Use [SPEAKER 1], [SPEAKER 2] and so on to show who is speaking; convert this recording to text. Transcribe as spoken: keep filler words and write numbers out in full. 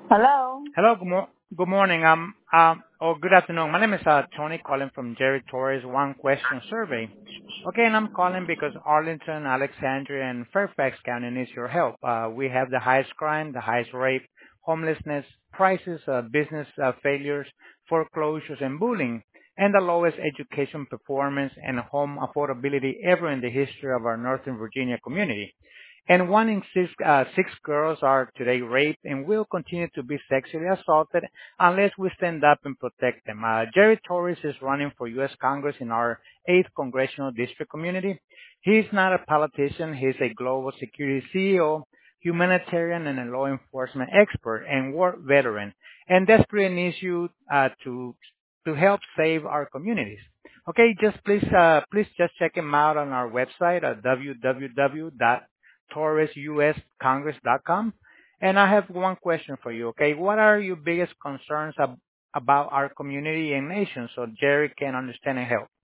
[SPEAKER 1] Hello.
[SPEAKER 2] Hello, good, mo- good morning. Um, um, or good afternoon. My name is uh, Tony calling from Jerry Torres One Question Survey. Okay, and I'm calling because Arlington, Alexandria, and Fairfax County needs your help. Uh, we have the highest crime, the highest rape, homelessness, prices, uh, business uh, failures, foreclosures, and bullying, and the lowest education performance and home affordability ever in the history of our Northern Virginia community. And one in six, uh, six girls are today raped and will continue to be sexually assaulted unless we stand up and protect them. Uh, Jerry Torres is running for U S. Congress in our eighth Congressional District community. He's not a politician. He's a global security C E O, humanitarian and a law enforcement expert and war veteran, and desperately needs you uh, to to help save our communities. Okay, just please uh, please just check him out on our website at w w w dot torres u s congress dot com. And I have one question for you. Okay, what are your biggest concerns ab- about our community and nation so Jerry can understand and help?